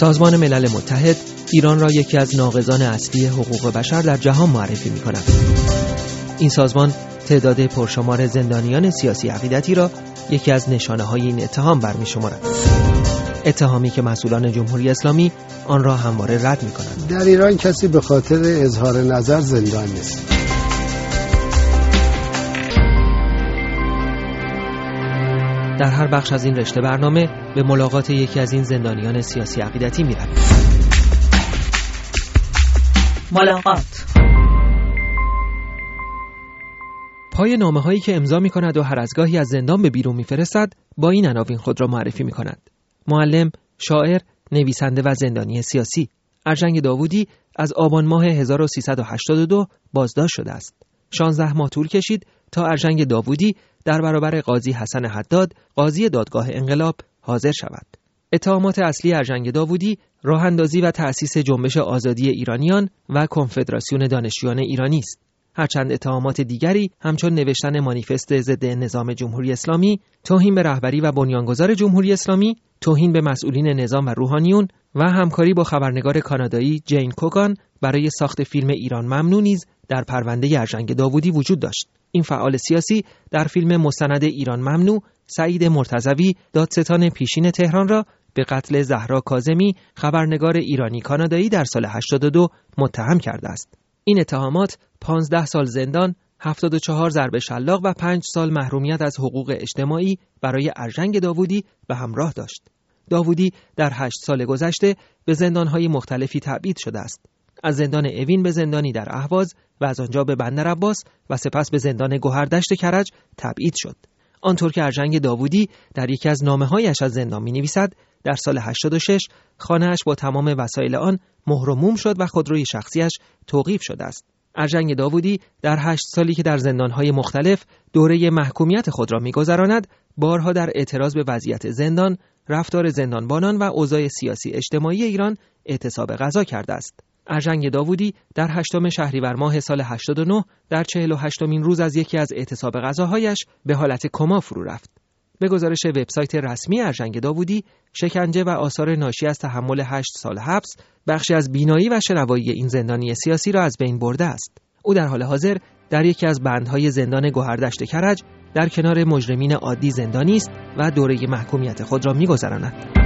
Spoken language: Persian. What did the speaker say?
سازمان ملل متحد ایران را یکی از ناقضان اصلی حقوق بشر در جهان معرفی می‌کند. این سازمان تعداد پرشمار زندانیان سیاسی عقیدتی را یکی از نشانه‌های این اتهام برمی‌شمارد. اتهامی که مسئولان جمهوری اسلامی آن را همواره رد می‌کنند. در ایران کسی به خاطر اظهار نظر زندان نیست. در هر بخش از این رشته برنامه به ملاقات یکی از این زندانیان سیاسی عقیدتی می‌رویم. ملاقات. پای نامه‌هایی که امضا می‌کند و هر از گاهی از زندان به بیرون می‌فرستد با این عناوین خود را معرفی می‌کند: معلم، شاعر، نویسنده و زندانی سیاسی. ارجنگ داوودی از آبان ماه 1382 بازداشت شده است. 16 ماه طول کشید تا ارجنگ داوودی در برابر قاضی حسن حداد، قاضی دادگاه انقلاب، حاضر شود. اتهامات اصلی ارجنگ داوودی راه اندازی و تأسیس جنبش آزادی ایرانیان و کنفدراسیون دانشجویان ایرانی است. هرچند اتهامات دیگری همچون نوشتن مانیفست ضد نظام جمهوری اسلامی، توهین به رهبری و بنیانگذار جمهوری اسلامی، توهین به مسئولین نظام و روحانیون و همکاری با خبرنگار کانادایی جین کوگان برای ساخت فیلم ایران ممنوع نیز در پرونده ارجنگ داوودی وجود داشت. این فعال سیاسی در فیلم مستند ایران ممنوع، سعید مرتضوی دادستان پیشین تهران را به قتل زهرا کاظمی، خبرنگار ایرانی کانادایی در سال 82 متهم کرده است. این اتهامات 15 سال زندان، 74 ضرب شلاق و 5 سال محرومیت از حقوق اجتماعی برای ارجنگ داوودی به همراه داشت. داوودی در 8 سال گذشته به زندان‌های مختلفی تبعید شده است. از زندان اوین به زندانی در اهواز و از آنجا به بندرعباس و سپس به زندان گوهردشت کرج تبعید شد. آنطور که ارجنگ داوودی در یکی از نامه‌هایش از زندان می‌نویسد، در سال 86 خانه‌اش با تمام وسایل آن مهر و موم شد و خودروی شخصیش توقیف شده است. ارجنگ داوودی در 8 سالی که در زندان‌های مختلف دوره محکومیت خود را می‌گذراند، بارها در اعتراض به وضعیت زندان، رفتار زندانبانان و اوضاع سیاسی اجتماعی ایران اعتصاب غذا کرده است. ارجنگ داوودی در 8 شهریور ماه سال 89 در 48مین روز از یکی از اعتصاب غذاهایش به حالت کما فرو رفت. به گزارش وبسایت رسمی ارجنگ داوودی، شکنجه و آثار ناشی از تحمل 8 سال حبس بخشی از بینایی و شنوایی این زندانی سیاسی را از بین برده است. او در حال حاضر در یکی از بندهای زندان گوهردشت کرج در کنار مجرمین عادی زندانی است و دوره محکومیت خود را می‌گذراند.